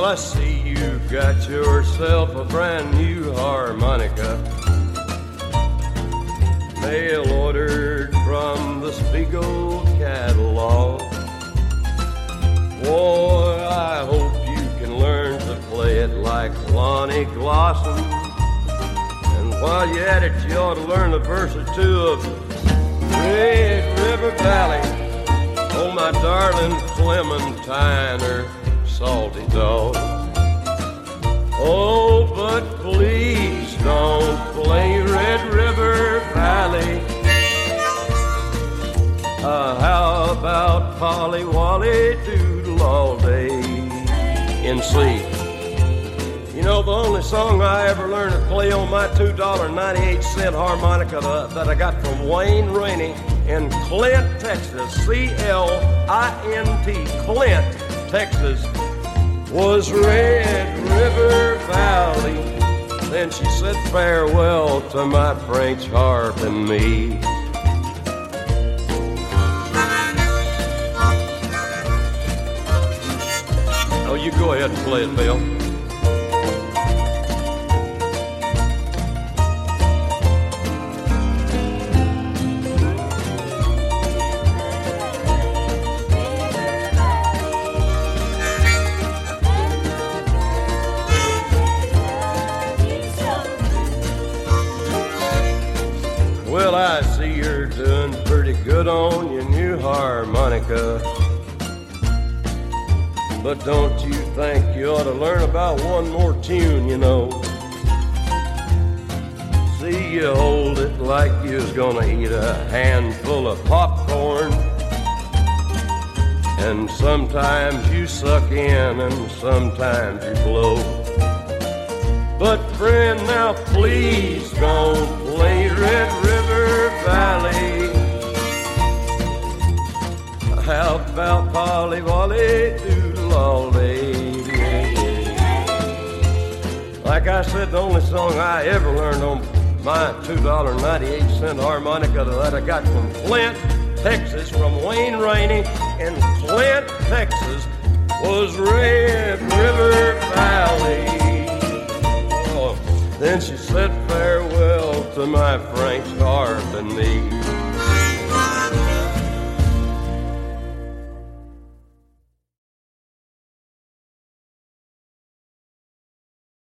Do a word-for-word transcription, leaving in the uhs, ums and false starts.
Well, I see you've got yourself a brand new harmonica, mail ordered from the Spiegel catalog. Boy, I hope you can learn to play it like Lonnie Glosson. And while you're at it, you ought to learn a verse or two of Red River Valley. Oh, my darling Clementine, or Salty Dog. Oh, but please don't play Red River Valley. Uh, how about Polly Wolly Doodle all day in C? You know, the only song I ever learned to play on my two dollars and ninety-eight cents harmonica that, that I got from Wayne Rainey in Clint, Texas, C L I N T, Clint, Texas, was Red River Valley. Then she said farewell to my French harp and me. Oh, you go ahead and play it, Bill. Well, I see you're doing pretty good on your new harmonica, but don't you think you ought to learn about one more tune, you know? See, you hold it like you was gonna eat a handful of popcorn, and sometimes you suck in and sometimes you blow. But friend, now please don't play Red River Valley. How about Polly Wolly Doodle all day? Like I said, the only song I ever learned on my two dollars and ninety-eight cents harmonica that I got from Clint, Texas, from Wayne Rainey in Clint, Texas, was Red River Valley. Then she said farewell to my French harp and me.